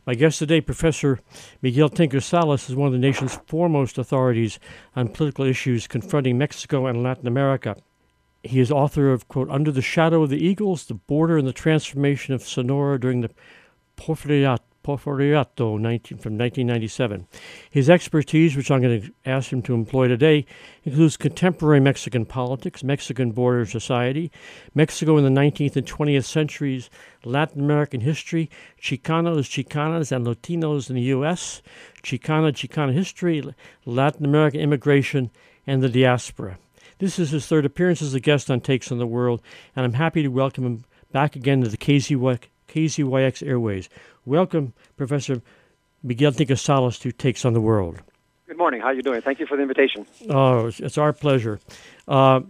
My guest today, Professor Miguel Tinker Salas, is one of the nation's foremost authorities on political issues confronting Mexico and Latin America. He is author of, quote, Under the Shadow of the Eagles, The Border and the Transformation of Sonora During the Porfiriato from 1997. His expertise, which I'm going to ask him to employ today, includes contemporary Mexican politics, Mexican border society, Mexico in the 19th and 20th centuries, Latin American history, Chicanos, Chicanas, and Latinos in the U.S., Chicana history, Latin American immigration, and the diaspora. This is his third appearance as a guest on Takes on the World, and I'm happy to welcome him back again to the KZYX Airways. Welcome, Professor Miguel Tinker Salas, to Takes on the World. Good morning. How are you doing? Thank you for the invitation. Oh, it's our pleasure. We'll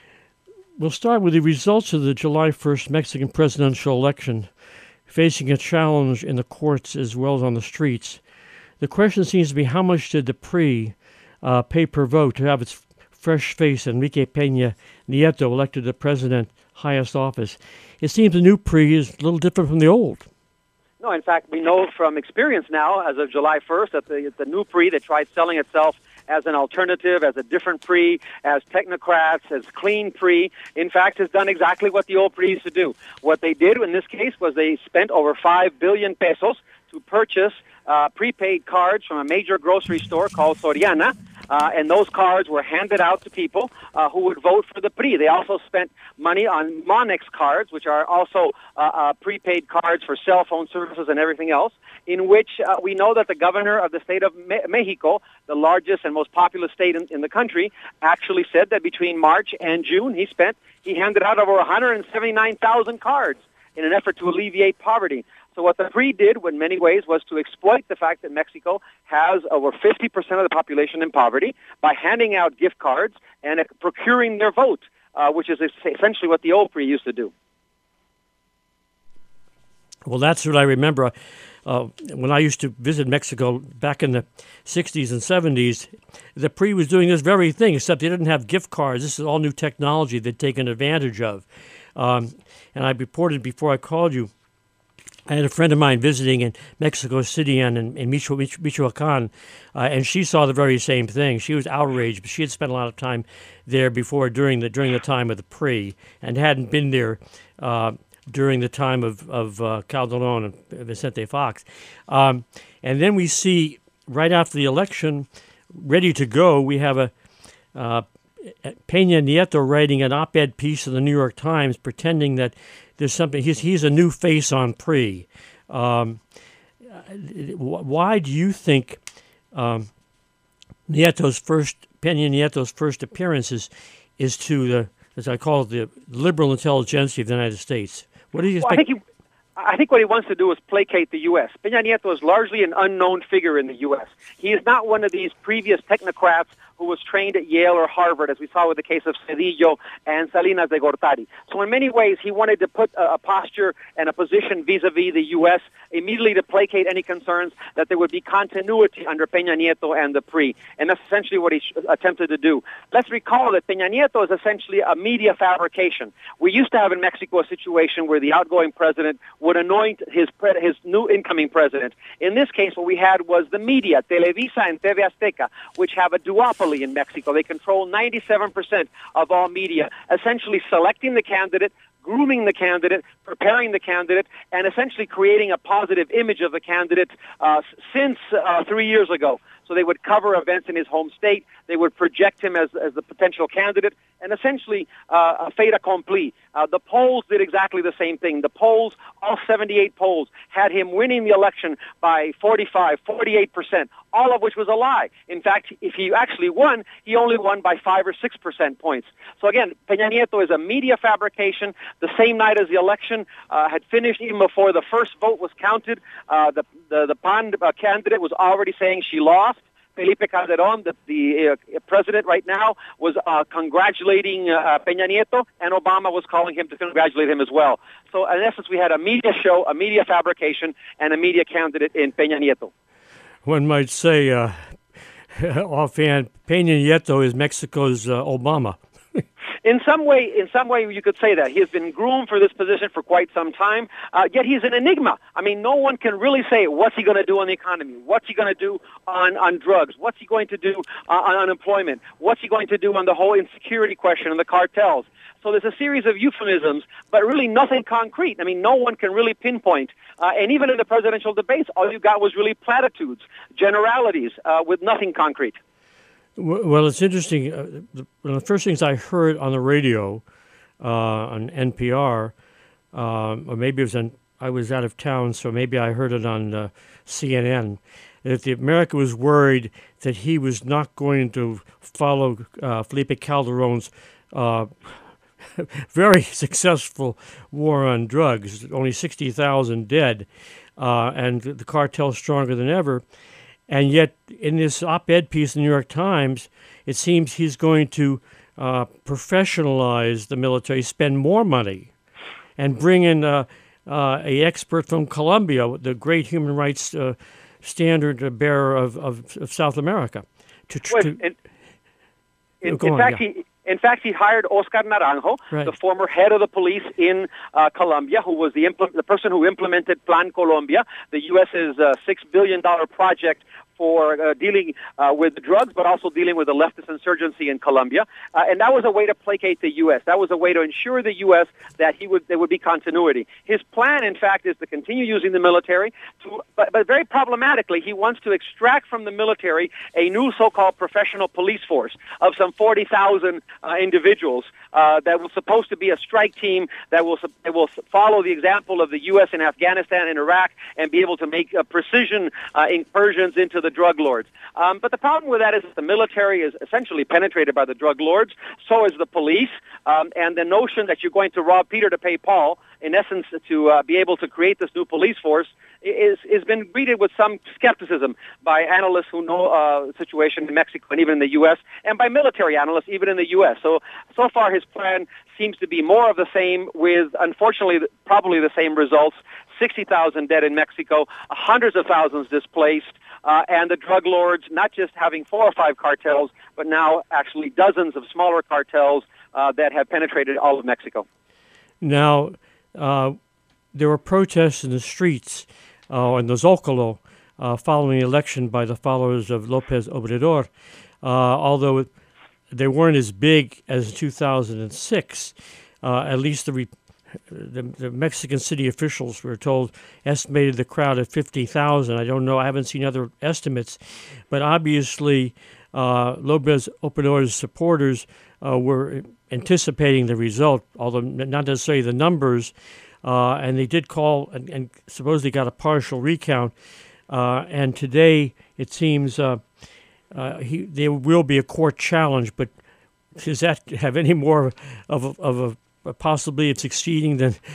start with the results of the July 1st Mexican presidential election, facing a challenge in the courts as well as on the streets. The question seems to be, how much did the PRI pay per vote to have its fresh face, Enrique Peña Nieto, elected the president's highest office? It seems the new PRI is a little different from the old. No, in fact, we know from experience now, as of July 1st, that the new PRI that tried selling itself as an alternative, as a different PRI, as technocrats, as clean PRI, in fact, has done exactly what the old PRI used to do. What they did in this case was they spent over 5 billion pesos to purchase prepaid cards from a major grocery store called Soriana, and those cards were handed out to people who would vote for the PRI. They also spent money on Monex cards, which are also prepaid cards for cell phone services and everything else, in which we know that the governor of the state of Mexico, the largest and most populous state in the country, actually said that between March and June he handed out over 179,000 cards in an effort to alleviate poverty. So what the PRI did, in many ways, was to exploit the fact that Mexico has over 50% of the population in poverty by handing out gift cards and procuring their vote, which is essentially what the old PRI used to do. Well, that's what I remember. When I used to visit Mexico back in the 60s and 70s, the PRI was doing this very thing, except they didn't have gift cards. This is all new technology they'd taken advantage of. And I reported before I called you, I had a friend of mine visiting in Mexico City and in Michoacan, and she saw the very same thing. She was outraged, but she had spent a lot of time there before, during the time of the PRI, and hadn't been there during the time of Calderon and Vicente Fox. And then we see, right after the election, ready to go, we have a Peña Nieto writing an op-ed piece in the New York Times pretending that there's something, he's a new face on PRI. Why do you think Peña Nieto's first appearance is to the, as I call it, the liberal intelligentsia of the United States? What do you expect? Well, I think what he wants to do is placate the U.S. Peña Nieto is largely an unknown figure in the U.S. He is not one of these previous technocrats who was trained at Yale or Harvard, as we saw with the case of Cedillo and Salinas de Gortari. So in many ways, he wanted to put a posture and a position vis-a-vis the U.S. immediately to placate any concerns that there would be continuity under Peña Nieto and the PRI. And that's essentially what he attempted to do. Let's recall that Peña Nieto is essentially a media fabrication. We used to have in Mexico a situation where the outgoing president would anoint his new incoming president. In this case, what we had was the media, Televisa and TV Azteca, which have a duopoly in Mexico. They control 97% of all media, essentially selecting the candidate, grooming the candidate, preparing the candidate, and essentially creating a positive image of the candidate since 3 years ago. So they would cover events in his home state. They would project him as the potential candidate, and essentially a fait accompli. The polls did exactly the same thing. The polls, all 78 polls, had him winning the election by 45, 48%, all of which was a lie. In fact, if he actually won, he only won by 5 or 6% points. So again, Peña Nieto is a media fabrication. The same night as the election had finished, even before the first vote was counted, the PAN candidate was already saying she lost. Felipe Calderón, the president right now, was congratulating Peña Nieto, and Obama was calling him to congratulate him as well. So in essence, we had a media show, a media fabrication, and a media candidate in Peña Nieto. One might say, offhand, Peña Nieto is Mexico's Obama. In some way, you could say that he has been groomed for this position for quite some time. Yet he's an enigma. I mean, no one can really say what's he going to do on the economy, what's he going to do on drugs, what's he going to do on unemployment, what's he going to do on the whole insecurity question and the cartels. So there's a series of euphemisms, but really nothing concrete. I mean, no one can really pinpoint. And even in the presidential debates, all you got was really platitudes, generalities, with nothing concrete. Well, it's interesting. One of the first things I heard on the radio, on NPR, or maybe it was I was out of town, so maybe I heard it on CNN, that America was worried that he was not going to follow Felipe Calderon's very successful war on drugs, only 60,000 dead, and the cartel's stronger than ever. And yet, in this op-ed piece in the New York Times, it seems he's going to professionalize the military, spend more money, and bring in a expert from Colombia, the great human rights standard bearer of South America. In fact, he hired Oscar Naranjo, right, the former head of the police in Colombia, who was the person who implemented Plan Colombia, the U.S.'s $6 billion project for dealing with drugs, but also dealing with the leftist insurgency in Colombia. And that was a way to placate the U.S. That was a way to ensure the U.S. that there would be continuity. His plan, in fact, is to continue using the military, but very problematically, he wants to extract from the military a new so-called professional police force of some 40,000 individuals that was supposed to be a strike team that will follow the example of the U.S. in Afghanistan and Iraq and be able to make precision incursions into the drug lords. But the problem with that is that the military is essentially penetrated by the drug lords. So is the police. And the notion that you're going to rob Peter to pay Paul, in essence, to be able to create this new police force, is been greeted with some skepticism by analysts who know the situation in Mexico and even in the U.S., and by military analysts even in the U.S. So far his plan seems to be more of the same with, unfortunately, probably the same results. 60,000 dead in Mexico, hundreds of thousands displaced, and the drug lords not just having 4 or 5 cartels, but now actually dozens of smaller cartels that have penetrated all of Mexico. Now, there were protests in the streets in the Zócalo following the election by the followers of López Obrador, although they weren't as big as 2006. At least the Mexican city officials were told estimated the crowd at 50,000. I don't know. I haven't seen other estimates, but obviously López Obrador's supporters were anticipating the result, although not necessarily the numbers. And they did call and supposedly got a partial recount. And today it seems there will be a court challenge, but does that have any more of a possibly it's exceeding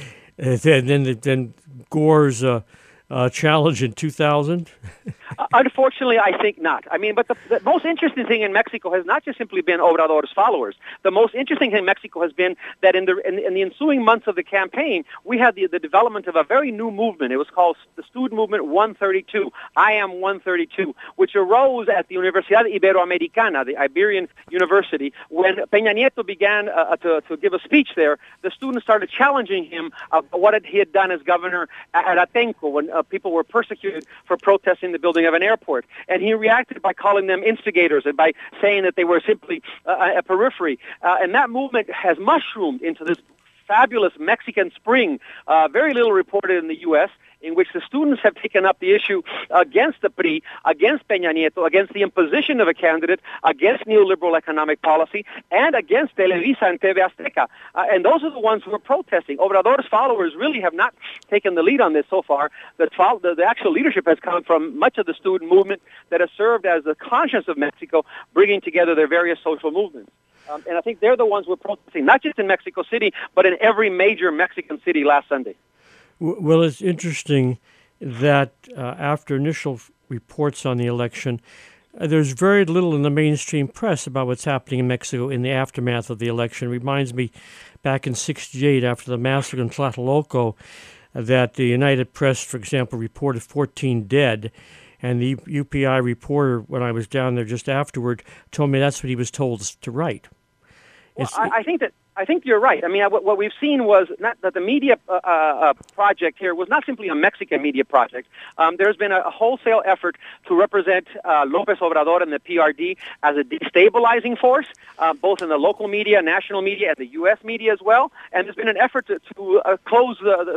than Gore's challenge in 2000? Unfortunately, I think not. I mean, but the most interesting thing in Mexico has not just simply been Obrador's followers. The most interesting thing in Mexico has been that in the ensuing months of the campaign, we had the development of a very new movement. It was called the Student Movement 132, I Am 132, which arose at the Universidad Iberoamericana, the Iberian University. When Peña Nieto began to give a speech there, the students started challenging him about what he had done as governor at Atenco when people were persecuted for protesting the building of an airport. And he reacted by calling them instigators and by saying that they were simply a periphery. And that movement has mushroomed into this fabulous Mexican spring, very little reported in the U.S., in which the students have taken up the issue against the PRI, against Peña Nieto, against the imposition of a candidate, against neoliberal economic policy, and against Televisa and TV Azteca. And those are the ones who are protesting. Obrador's followers really have not taken the lead on this so far. The actual leadership has come from much of the student movement that has served as the conscience of Mexico, bringing together their various social movements. And I think they're the ones who are protesting, not just in Mexico City, but in every major Mexican city last Sunday. Well, it's interesting that after initial reports on the election, there's very little in the mainstream press about what's happening in Mexico in the aftermath of the election. It reminds me back in '68 after the massacre in Tlatelolco that the United Press, for example, reported 14 dead. And the UPI reporter, when I was down there just afterward, told me that's what he was told to write. Well, I think you're right. I mean, what we've seen was not that the media project here was not simply a Mexican media project. There's been a wholesale effort to represent López Obrador and the PRD as a destabilizing force, both in the local media, national media, and the U.S. media as well. And there's been an effort to close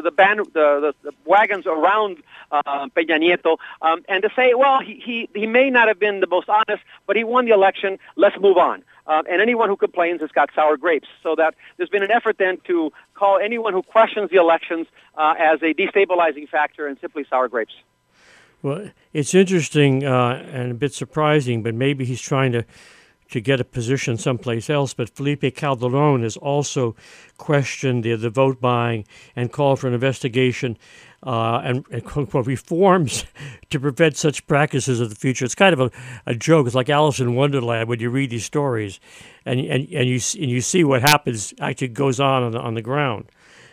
the wagons around Peña Nieto and to say, well, he may not have been the most honest, but he won the election. Let's move on. And anyone who complains has got sour grapes. So that there's been an effort then to call anyone who questions the elections as a destabilizing factor and simply sour grapes. Well, it's interesting and a bit surprising, but maybe he's trying to get a position someplace else. But Felipe Calderón has also questioned the vote buying and called for an investigation and quote unquote reforms to prevent such practices in the future. It's kind of a joke. It's like Alice in Wonderland when you read these stories, and you see what happens actually goes on the ground.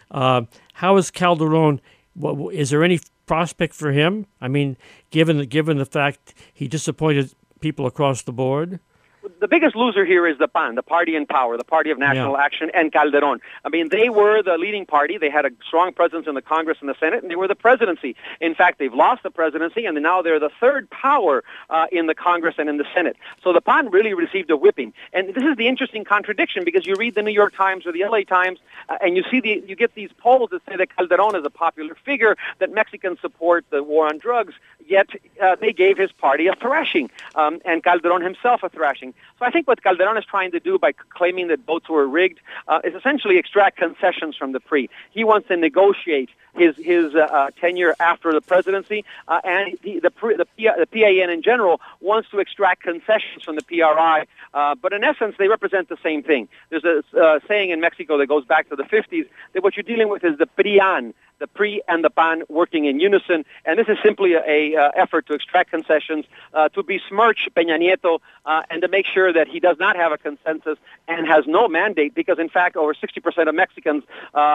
How is Calderón? Is there any prospect for him? I mean, given the fact he disappointed people across the board. The biggest loser here is the PAN, the party in power, the Party of National Action, and Calderón. I mean, they were the leading party. They had a strong presence in the Congress and the Senate, and they were the presidency. In fact, they've lost the presidency, and now they're the third power in the Congress and in the Senate. So the PAN really received a whipping. And this is the interesting contradiction, because you read the New York Times or the LA Times, and you get these polls that say that Calderón is a popular figure, that Mexicans support the war on drugs, yet they gave his party a thrashing, and Calderón himself a thrashing. So I think what Calderón is trying to do by claiming that votes were rigged is essentially extract concessions from the PRI. He wants to negotiate his tenure after the presidency, and the PAN in general wants to extract concessions from the PRI. But in essence, they represent the same thing. There's a saying in Mexico that goes back to the 50s that what you're dealing with is the PRIAN, the PRI and the PAN working in unison, and this is simply a effort to extract concessions, to besmirch Peña Nieto, and to make sure that he does not have a consensus and has no mandate, because in fact over 60% of Mexicans,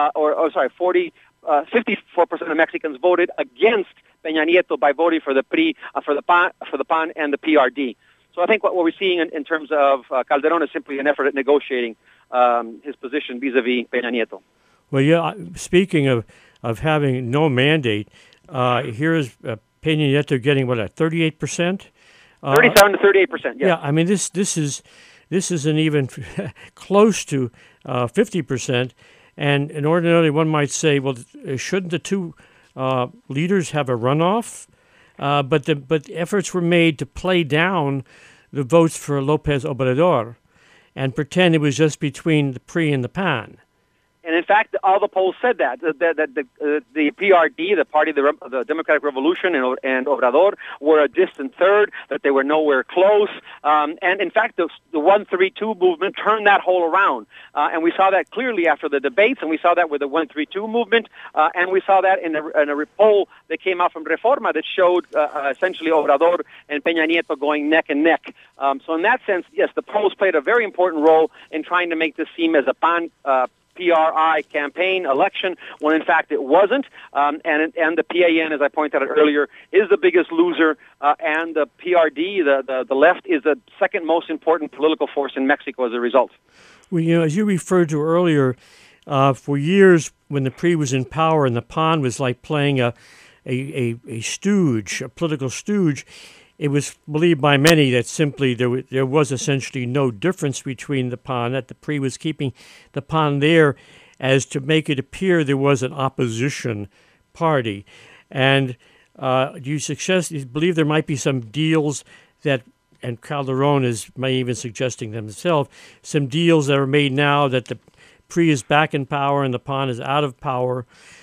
54% of Mexicans voted against Peña Nieto by voting for the PRI, for the PAN and the PRD. So I think what we're seeing in terms of Calderón is simply an effort at negotiating his position vis-a-vis Peña Nieto. Well, yeah. Speaking of having no mandate, here is Peña Nieto getting what, at 38%? 37 to 38%. Yes. Yeah. I mean, this isn't even close to 50%. And ordinarily, one might say, well, shouldn't the two leaders have a runoff? But efforts were made to play down the votes for López Obrador and pretend it was just between the PRI and the PAN. And in fact, all the polls said that the PRD, the Party of the Democratic Revolution, and Obrador were a distant third, that they were nowhere close. And in fact, the 132 movement turned that whole around. And we saw that clearly after the debates, and we saw that with the 132 movement, and we saw that in a poll that came out from Reforma that showed essentially Obrador and Peña Nieto going neck and neck. So in that sense, yes, the polls played a very important role in trying to make this seem as a PRI campaign election, when in fact it wasn't. And the PAN, as I pointed out earlier, is the biggest loser, and the PRD, the left, is the second most important political force in Mexico as a result. Well, as you referred to earlier, for years when the PRI was in power and the PAN was like playing a stooge, a political stooge, it was believed by many that simply there was essentially no difference between the PAN, that the PRI was keeping the PAN there as to make it appear there was an opposition party. And do you believe there might be some deals that, and Calderón may even suggesting themselves, some deals that are made now that the PRI is back in power and the PAN is out of power,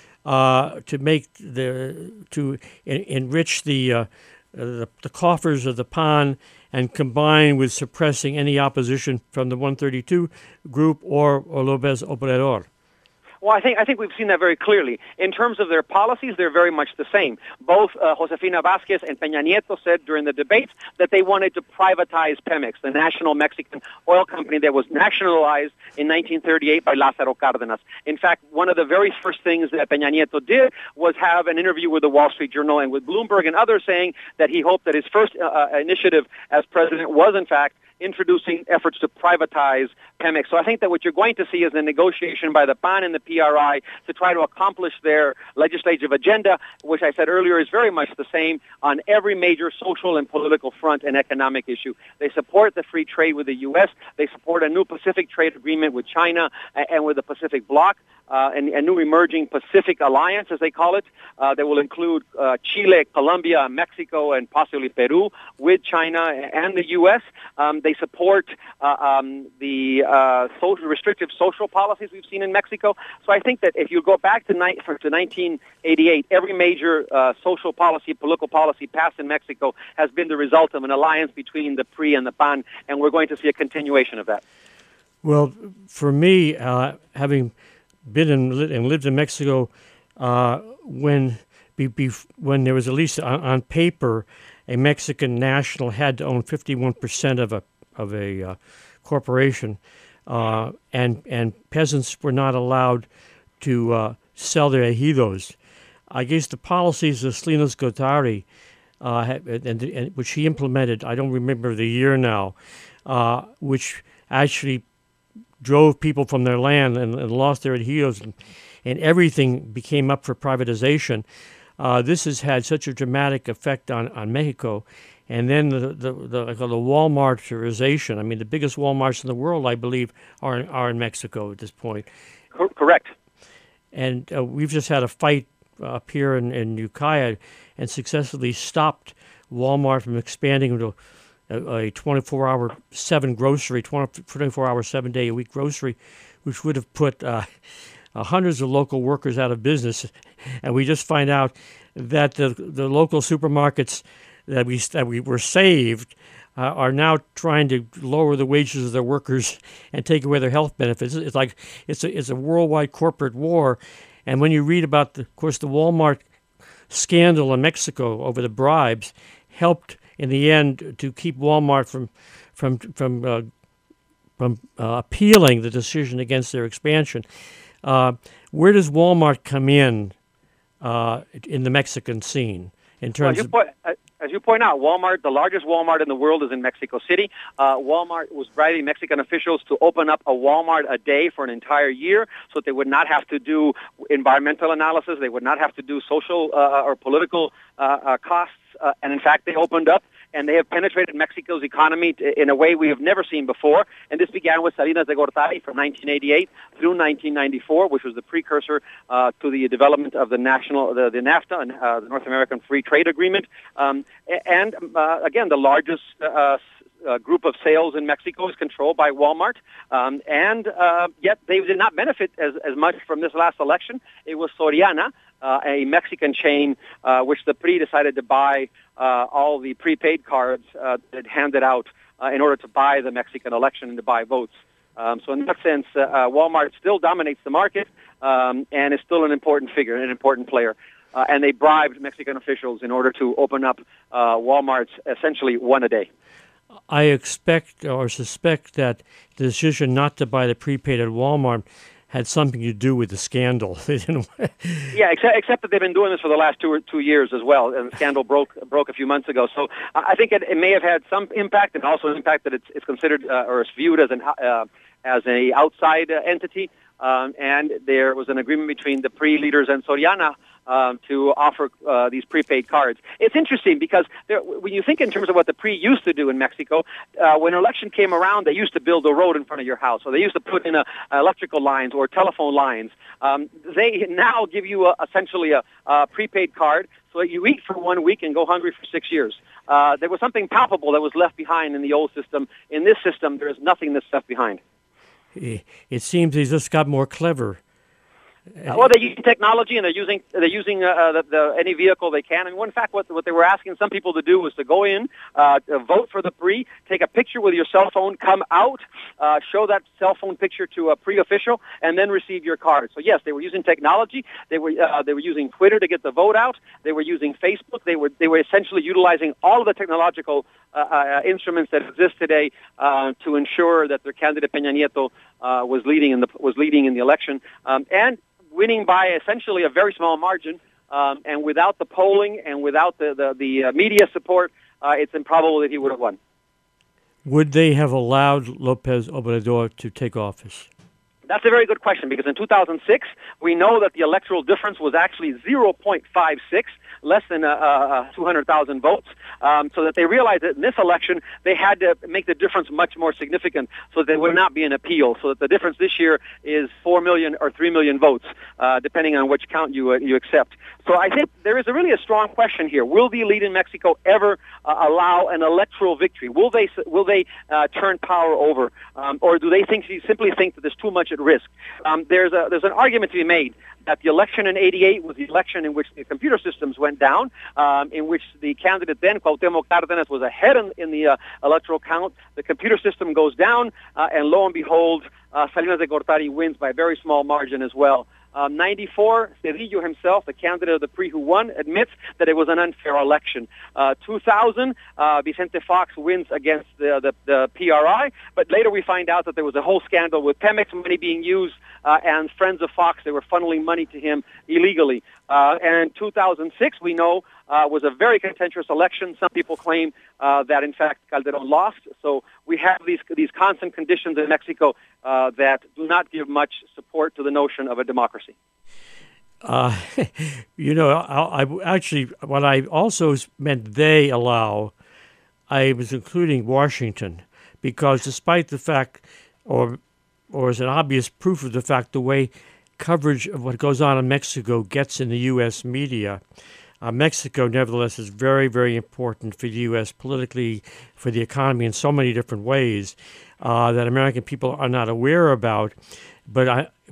to enrich the coffers of the PAN and combine with suppressing any opposition from the 132 group or López Obrador? Well, I think we've seen that very clearly. In terms of their policies, they're very much the same. Both Josefina Vázquez and Peña Nieto said during the debates that they wanted to privatize Pemex, the national Mexican oil company that was nationalized in 1938 by Lázaro Cárdenas. In fact, one of the very first things that Peña Nieto did was have an interview with the Wall Street Journal and with Bloomberg and others, saying that he hoped that his first initiative as president was, in fact, introducing efforts to privatize Pemex. So I think that what you're going to see is a negotiation by the PAN and the PRI to try to accomplish their legislative agenda, which I said earlier is very much the same on every major social and political front and economic issue. They support the free trade with the U.S. They support a new Pacific trade agreement with China and with the Pacific Bloc, and a new emerging Pacific Alliance, as they call it, that will include Chile, Colombia, Mexico, and possibly Peru with China and the U.S. They support the restrictive social policies we've seen in Mexico. So I think that if you go back to 1988, every major social policy, political policy passed in Mexico has been the result of an alliance between the PRI and the PAN, and we're going to see a continuation of that. Well, for me, having been and lived in Mexico, when there was at least on paper a Mexican national had to own 51% of a corporation, and peasants were not allowed to sell their ejidos. I guess the policies of Salinas Gortari, and which he implemented, I don't remember the year now, which actually drove people from their land and lost their ejidos, and everything became up for privatization. This has had such a dramatic effect on Mexico. And then the Walmartization. I mean, the biggest Walmarts in the world, I believe, are in Mexico at this point. Correct. And we've just had a fight up here in Ukiah and successfully stopped Walmart from expanding into a 24-hour 7-day-a-week grocery, which would have put hundreds of local workers out of business. And we just find out that the local supermarkets that we were saved are now trying to lower the wages of their workers and take away their health benefits. It's like it's a worldwide corporate war. And when you read about, of course, the Walmart scandal in Mexico over the bribes, helped in the end to keep Walmart from appealing the decision against their expansion. Where does Walmart come in the Mexican scene in terms of? As you point out, Walmart, the largest Walmart in the world, is in Mexico City. Walmart was bribing Mexican officials to open up a Walmart a day for an entire year so that they would not have to do environmental analysis. They would not have to do social or political costs. And in fact, they opened up, and they have penetrated Mexico's economy in a way we have never seen before. And this began with Salinas de Gortari from 1988 through 1994, which was the precursor to the development of the NAFTA, the North American Free Trade Agreement. Again, the largest group of sales in Mexico is controlled by Walmart, and yet they did not benefit as much from this last election. It was Soriana, a Mexican chain, which the PRI decided to buy all the prepaid cards that handed out in order to buy the Mexican election and to buy votes. So in that sense, Walmart still dominates the market and is still an important figure, an important player. And they bribed Mexican officials in order to open up Walmarts essentially one a day. I expect or suspect that the decision not to buy the prepaid at Walmart had something to do with the scandal. Yeah, except that they've been doing this for the last 2 years as well, and the scandal broke a few months ago. So I think it may have had some impact, and also an impact that it's considered or is viewed as an outside entity. And there was an agreement between the PRI leaders and Soriana to offer these prepaid cards. It's interesting because when you think in terms of what the PRI used to do in Mexico, when an election came around, they used to build a road in front of your house, or they used to put in electrical lines or telephone lines. They now give you essentially a prepaid card, so that you eat for 1 week and go hungry for 6 years. There was something palpable that was left behind in the old system. In this system, there is nothing that's left behind. It seems they just got more clever. Well, they're using technology, and they're using any vehicle they can. And in fact, what they were asking some people to do was to go in, vote for the PRI, take a picture with your cell phone, come out, show that cell phone picture to a PRI official, and then receive your card. So yes, they were using technology. They were using Twitter to get the vote out. They were using Facebook. They were essentially utilizing all of the technological instruments that exist today to ensure that their candidate Peña Nieto was leading in the election, and winning by essentially a very small margin, and without the polling and without the media support, it's improbable that he would have won. Would they have allowed Lopez Obrador to take office? That's a very good question, because in 2006, we know that the electoral difference was actually 0.56, less than 200,000 votes, so that they realized that in this election, they had to make the difference much more significant so that there would not be an appeal, so that the difference this year is 4 million or 3 million votes, depending on which count you accept. So I think there is really a strong question here. Will the elite in Mexico ever allow an electoral victory? Will they turn power over, or do they simply think that there's too much at risk? There's an argument to be made that the election in '88 was the election in which the computer systems went down, in which the candidate then, Cuauhtémoc Cárdenas, was ahead in the electoral count. The computer system goes down, and lo and behold, Salinas de Gortari wins by a very small margin as well. 94, Cedillo himself, the candidate of the PRI who won, admits that it was an unfair election. 2000, Vicente Fox wins against the PRI, but later we find out that there was a whole scandal with Pemex money being used, and friends of Fox, they were funneling money to him illegally. And 2006, we know, was a very contentious election. Some people claim that, in fact, Calderón lost. So we have these constant conditions in Mexico that do not give much support to the notion of a democracy. I actually, what I also meant they allow, I was including Washington, because despite the fact, or as an obvious proof of the fact, the way coverage of what goes on in Mexico gets in the U.S. media, Mexico, nevertheless, is very, very important for the U.S. politically, for the economy in so many different ways that American people are not aware about. But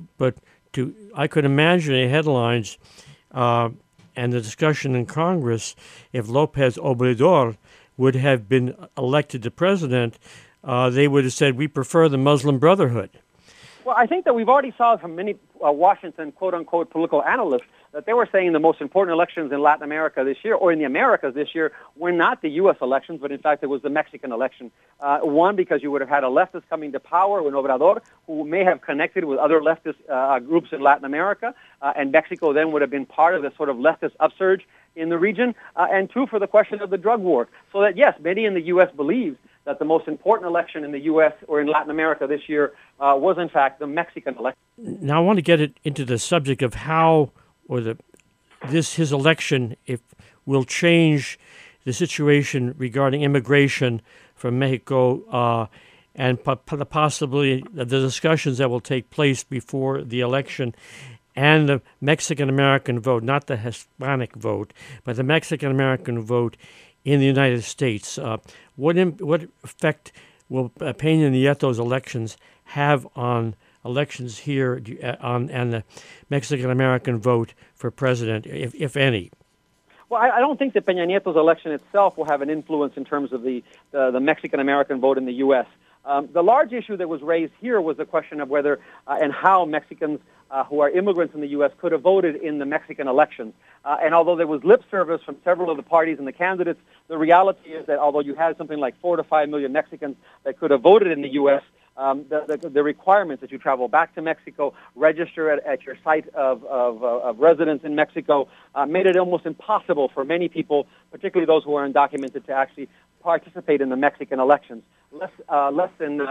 I could imagine the headlines and the discussion in Congress if Lopez Obrador would have been elected to president. They would have said, "We prefer the Muslim Brotherhood." Well, I think that we've already saw from many Washington, quote-unquote, political analysts that they were saying the most important elections in Latin America this year, or in the Americas this year, were not the U.S. elections, but in fact it was the Mexican election. One, because you would have had a leftist coming to power, an Obrador, who may have connected with other leftist groups in Latin America, and Mexico then would have been part of the sort of leftist upsurge in the region, and two, for the question of the drug war. So that, yes, many in the U.S. believe that the most important election in the U.S. or in Latin America this year was, in fact, the Mexican election. Now, I want to get into the subject of how, or his election, will change the situation regarding immigration from Mexico, and possibly the discussions that will take place before the election, and the Mexican-American vote, not the Hispanic vote, but the Mexican-American vote in the United States. What effect will Peña Nieto's elections have on elections here and the Mexican-American vote for president, if any? Well, I don't think that Peña Nieto's election itself will have an influence in terms of the Mexican-American vote in the U.S. The large issue that was raised here was the question of whether and how Mexicans who are immigrants in the U.S. could have voted in the Mexican elections. And although there was lip service from several of the parties and the candidates, the reality is that although you had something like 4 to 5 million Mexicans that could have voted in the U.S., the requirements that you travel back to Mexico, register at your site of residence in Mexico, made it almost impossible for many people, particularly those who are undocumented, to actually participate in the Mexican elections. Less than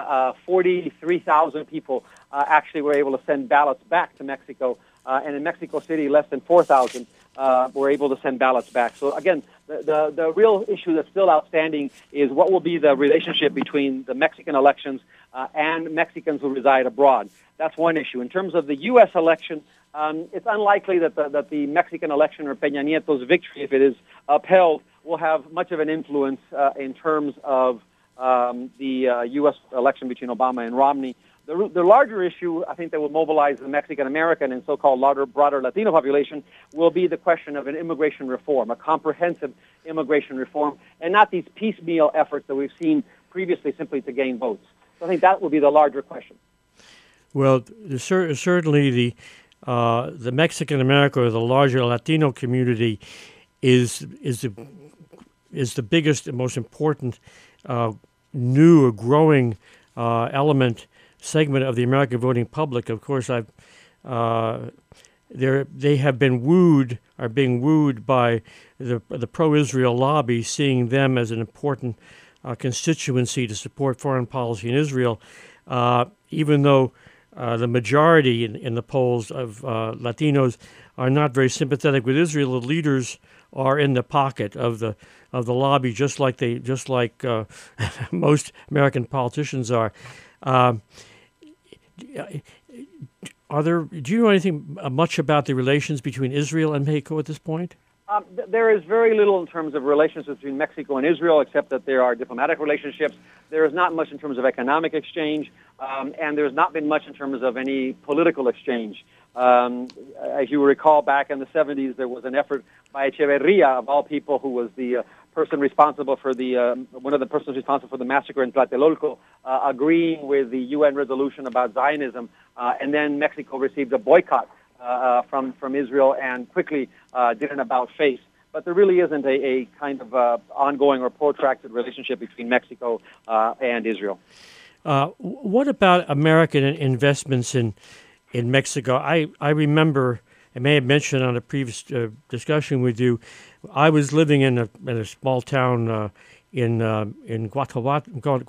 43,000 people actually were able to send ballots back to Mexico, and in Mexico City, less than 4,000 were able to send ballots back. So again, the real issue that's still outstanding is what will be the relationship between the Mexican elections and Mexicans who reside abroad. That's one issue. In terms of the U.S. election, it's unlikely that the Mexican election or Peña Nieto's victory, if it is upheld, will have much of an influence in terms of the U.S. election between Obama and Romney. The larger issue, I think, that will mobilize the Mexican-American and so-called broader Latino population will be the question of an immigration reform, a comprehensive immigration reform, and not these piecemeal efforts that we've seen previously simply to gain votes. So I think that will be the larger question. Well, certainly the Mexican-American or the larger Latino community is the biggest and most important new or growing segment of the American voting public. Of course, they have been being wooed by the pro-Israel lobby, seeing them as an important constituency to support foreign policy in Israel, even though the majority in the polls of Latinos are not very sympathetic with Israel. The leaders are in the pocket of the lobby, just like most American politicians are. Do you know anything much about the relations between Israel and Mexico at this point? There is very little in terms of relations between Mexico and Israel, except that there are diplomatic relationships. There is not much in terms of economic exchange, and there's not been much in terms of any political exchange. As you recall, back in the 70s, there was an effort by Echeverria, of all people, who was the person responsible for one of the persons responsible for the massacre in Tlatelolco, agreeing with the UN resolution about Zionism, and then Mexico received a boycott from Israel and quickly did an about-face. But there really isn't a kind of ongoing or protracted relationship between Mexico and Israel. What about American investments in Mexico? I remember, I may have mentioned on a previous discussion with you, I was living in a small town in Guanajuato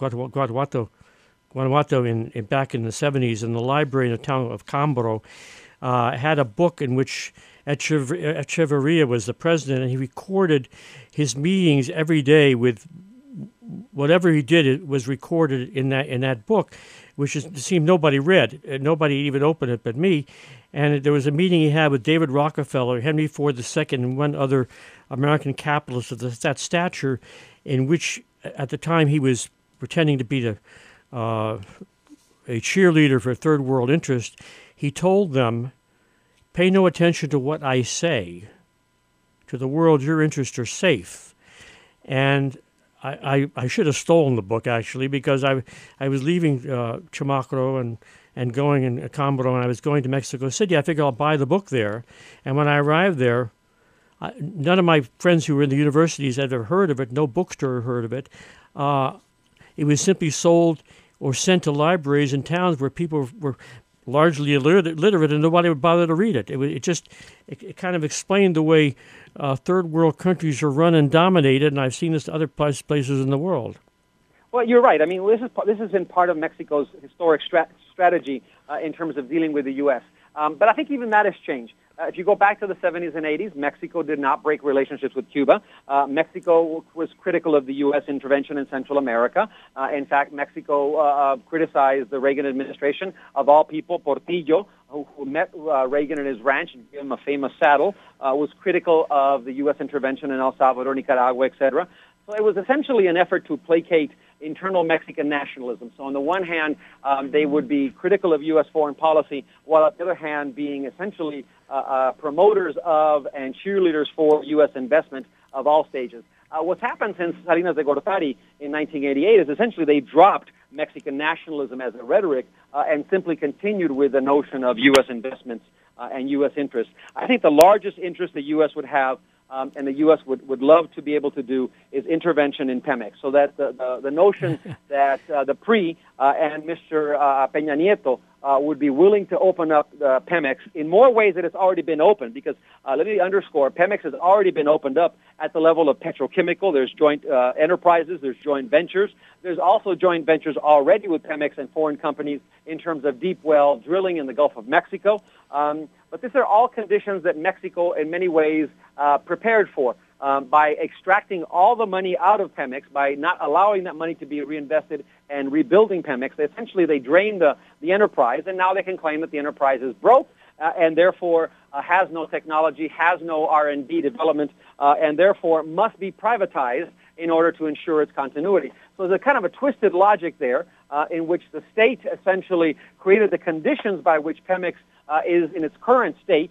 back in the 70s, in the library in the town of Cambro. Had a book in which Echeverria was the president, and he recorded his meetings every day with whatever he did. It was recorded in that book, which it seemed nobody read. Nobody even opened it but me. And there was a meeting he had with David Rockefeller, Henry Ford II, and one other American capitalist of that stature, in which at the time he was pretending to be a cheerleader for third world interest. He told them, pay no attention to what I say. To the world, your interests are safe. And I should have stolen the book, actually, because I was leaving Chamacro and going in Cambro, and I was going to Mexico City. I figured I'll buy the book there. And when I arrived there, none of my friends who were in the universities had ever heard of it. No bookstore heard of it. It was simply sold or sent to libraries in towns where people were largely illiterate, and nobody would bother to read it. It kind of explained the way third world countries are run and dominated, and I've seen this to other places in the world. Well, you're right. I mean, this has been part of Mexico's historic strategy in terms of dealing with the U.S. But I think even that has changed. If you go back to the 70s and 80s, Mexico did not break relationships with Cuba. Mexico was critical of the U.S. intervention in Central America. In fact, Mexico criticized the Reagan administration, of all people. Portillo, who met Reagan in his ranch and gave him a famous saddle, was critical of the U.S. intervention in El Salvador, Nicaragua, etc. So it was essentially an effort to placate internal Mexican nationalism. So on the one hand, they would be critical of U.S. foreign policy, while on the other hand being essentially promoters of and cheerleaders for U.S. investment of all stages. What's happened since Salinas de Gortari in 1988 is essentially they dropped Mexican nationalism as a rhetoric and simply continued with the notion of U.S. investments and U.S. interests. I think the largest interest the U.S. would have and the U.S. would love to be able to do is intervention in Pemex, so that the notion that the PRI and Mr. Peña Nieto would be willing to open up Pemex in more ways than it's already been opened, because let me underscore, Pemex has already been opened up at the level of petrochemical. There's joint enterprises, there's joint ventures. There's also joint ventures already with Pemex and foreign companies in terms of deep well drilling in the Gulf of Mexico. But these are all conditions that Mexico, in many ways, prepared for by extracting all the money out of Pemex, by not allowing that money to be reinvested and rebuilding Pemex. Essentially, they drained the enterprise, and now they can claim that the enterprise is broke and therefore has no technology, has no R&D development, and therefore must be privatized in order to ensure its continuity. So there's a kind of a twisted logic there in which the state essentially created the conditions by which Pemex is in its current state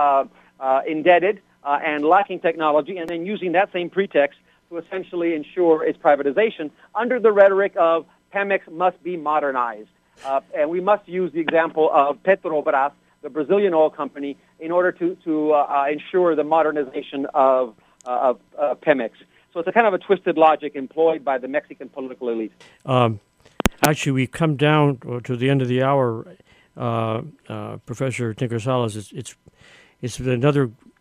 indebted and lacking technology, and then using that same pretext to essentially ensure its privatization under the rhetoric of Pemex must be modernized. And we must use the example of Petrobras, the Brazilian oil company, in order to ensure the modernization of Pemex. So it's a kind of a twisted logic employed by the Mexican political elite. Actually, we've come down to the end of the hour, Professor Tinker Salas. It's been another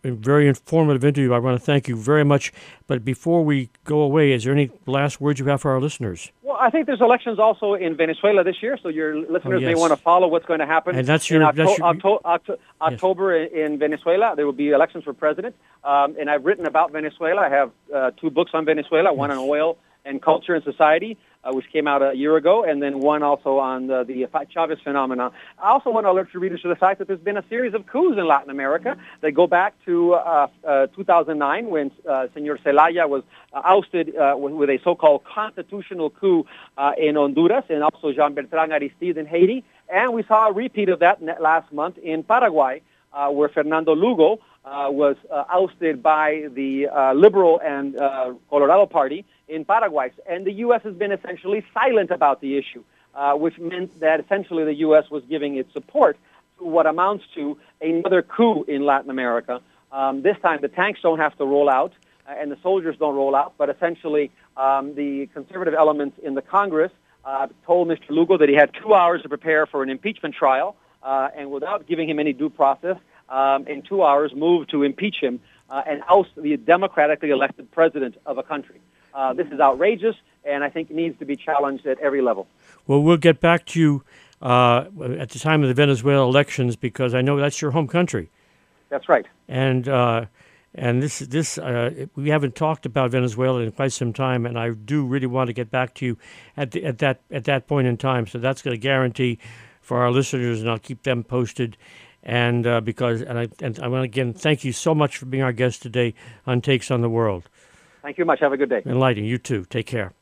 very informative interview. I want to thank you very much. But before we go away, is there any last words you have for our listeners? Well, I think there's elections also in Venezuela this year, so your listeners may want to follow what's going to happen. And that's October in Venezuela. There will be elections for president. And I've written about Venezuela. I have 2 books on Venezuela, one on oil and culture and society, which came out a year ago, and then one also on the Chavez phenomenon. I also want to alert your readers to the fact that there's been a series of coups in Latin America that go back to 2009 when Senor Zelaya was ousted with a so-called constitutional coup in Honduras, and also Jean-Bertrand Aristide in Haiti. And we saw a repeat of that last month in Paraguay, where Fernando Lugo was ousted by the Liberal and Colorado Party in Paraguay. And the U.S. has been essentially silent about the issue, which meant that essentially the U.S. was giving its support to what amounts to another coup in Latin America. This time the tanks don't have to roll out and the soldiers don't roll out, but essentially the conservative elements in the Congress told Mr. Lugo that he had 2 hours to prepare for an impeachment trial, and without giving him any due process, in 2 hours moved to impeach him and oust the democratically elected president of a country. This is outrageous, and I think needs to be challenged at every level. Well, we'll get back to you at the time of the Venezuela elections, because I know that's your home country. That's right. And this we haven't talked about Venezuela in quite some time, and I do really want to get back to you at that point in time. So that's going to guarantee for our listeners, and I'll keep them posted. And I want to again thank you so much for being our guest today on Takes on the World. Thank you much. Have a good day. Enlightening. You too. Take care.